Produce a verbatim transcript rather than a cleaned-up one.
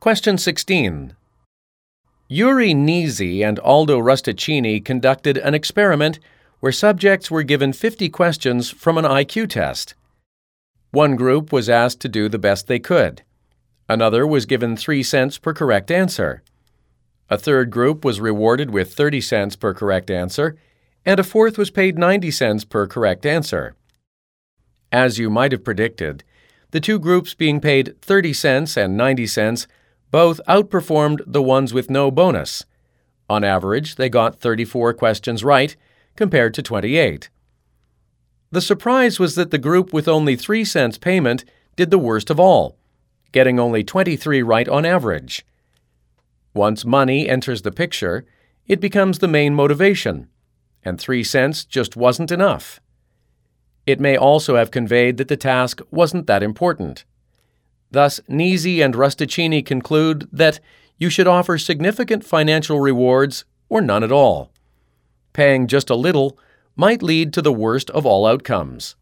Question sixteen. Yuri Nisi and Aldo Rusticini conducted an experiment where subjects were given fifty questions from an I Q test. One group was asked to do the best they could. Another was given three cents per correct answer. A third group was rewarded with thirty cents per correct answer, and a fourth was paid ninety cents per correct answer. As you might have predicted, the two groups being paid thirty cents and ninety cents both outperformed the ones with no bonus. On average, they got thirty-four questions right, compared to twenty-eight. The surprise was that the group with only three cents payment did the worst of all, getting only twenty-three right on average. Once money enters the picture, it becomes the main motivation, and three cents just wasn't enough. It may also have conveyed that the task wasn't that important. Thus, Nisi and Rusticini conclude that you should offer significant financial rewards or none at all. Paying just a little might lead to the worst of all outcomes.